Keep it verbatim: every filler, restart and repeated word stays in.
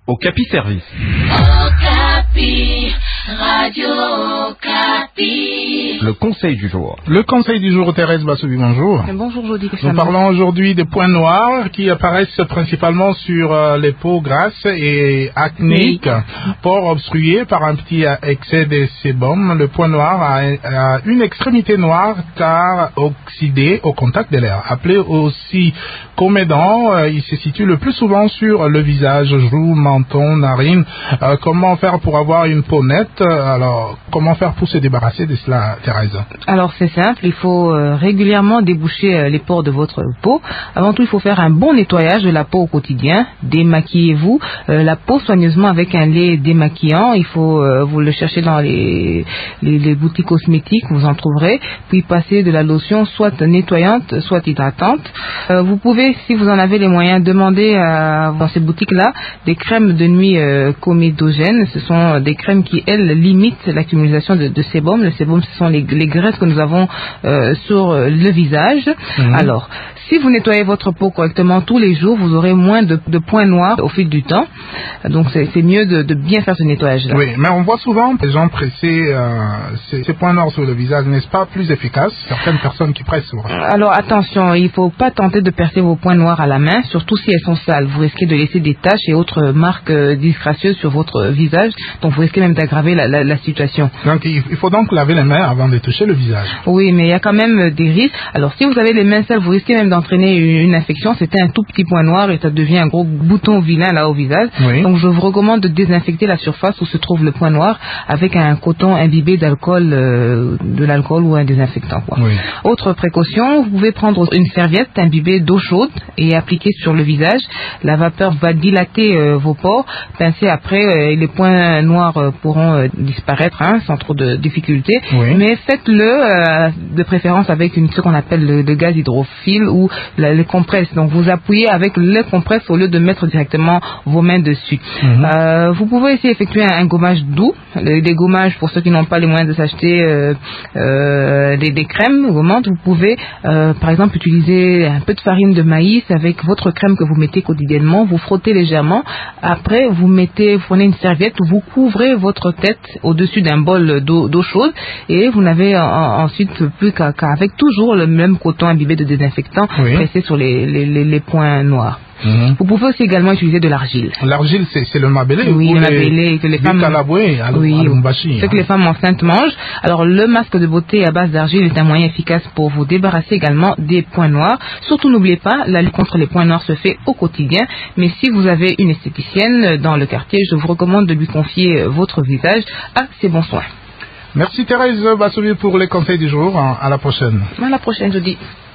Okapi Service. Okapi, Radio Okapi. Le conseil du jour. Le conseil du jour, Thérèse Bassoubi, bonjour. Bonjour, Jody. Nous parlons aujourd'hui des points noirs qui apparaissent principalement sur euh, les peaux grasses et acnéiques, oui. Pores obstrués par un petit excès de sébum. Le point noir a, a une extrémité noire car oxydée au contact de l'air. Appelé aussi comédon, euh, il se situe le plus souvent sur le visage, joues, menton, narines. Euh, comment faire pour avoir une peau nette? Alors, comment faire pour se débarrasser de cela, Thérèse? Alors, c'est simple. Il faut euh, régulièrement déboucher euh, les pores de votre peau. Avant tout, il faut faire un bon nettoyage de la peau au quotidien. Démaquillez-vous euh, la peau soigneusement avec un lait démaquillant. Il faut euh, vous le chercher dans les, les, les boutiques cosmétiques, vous en trouverez. Puis passer de la lotion soit nettoyante, soit hydratante. Euh, vous pouvez, si vous en avez les moyens, demander à, dans ces boutiques-là des crèmes de nuit euh, comédogènes. Ce sont des crèmes qui, elles, limitent l'accumulation de, de sébum. Le sébum, ce sont les, les graisses que nous avons euh, sur le visage. Mmh. Alors, si vous nettoyez votre peau correctement tous les jours, vous aurez moins de, de points noirs au fil du temps. Donc, c'est, c'est mieux de, de bien faire ce nettoyage-là. Oui, mais on voit souvent les gens presser euh, ces, ces points noirs sur le visage. N'est-ce pas plus efficace? Certaines personnes qui pressent souvent. Alors, attention, il ne faut pas tenter de percer vos points noirs à la main, surtout si elles sont sales. Vous risquez de laisser des taches et autres marques euh, disgracieuses sur votre visage. Donc, vous risquez même d'aggraver la, la, la situation. Donc, il faut donc laver les mains avant de toucher le visage. Oui, mais il y a quand même des risques. Alors, si vous avez les mains sales, vous risquez même d'entraîner une infection. C'était un tout petit point noir et ça devient un gros bouton vilain là au visage. Oui. Donc, je vous recommande de désinfecter la surface où se trouve le point noir avec un coton imbibé d'alcool, euh, de l'alcool ou un désinfectant, quoi. Oui. Autre précaution, vous pouvez prendre une serviette imbibée d'eau chaude et appliquer sur le visage. La vapeur va dilater euh, vos pores. Pincez après, euh, les points noirs euh, pourront euh, disparaître hein, sans trop de difficultés. Oui. Mais faites-le euh, de préférence avec une, ce qu'on appelle le, le gaz hydrophile ou la, le compresse. Donc vous appuyez avec le compresse au lieu de mettre directement vos mains dessus. Mm-hmm. Euh, vous pouvez aussi effectuer un, un gommage doux. Le, des gommages pour ceux qui n'ont pas les moyens de s'acheter euh, euh, des, des crèmes gommantes. Vous pouvez euh, par exemple utiliser un peu de farine de maïs avec votre crème que vous mettez quotidiennement. Vous frottez légèrement. Après vous mettez, vous prenez une serviette, vous couvrez votre tête au-dessus d'un bol d'eau, d'eau chaude et vous n'avez en, ensuite plus qu'à, qu'avec toujours le même coton imbibé de désinfectant oui. pressé sur les, les, les, les points noirs. Mmh. Vous pouvez aussi également utiliser de l'argile. L'argile, c'est, c'est le mabélé? Oui, le les, mabélé que les femmes. Calaboué, à oui, l'umbashi, ce hein. que les femmes enceintes mangent. Alors, le masque de beauté à base d'argile est un moyen efficace pour vous débarrasser également des points noirs. Surtout, n'oubliez pas, la lutte contre les points noirs se fait au quotidien. Mais si vous avez une esthéticienne dans le quartier, je vous recommande de lui confier votre visage à ses bons soins. Merci Thérèse Bassoubi pour les conseils du jour. À la prochaine. À la prochaine, je dis.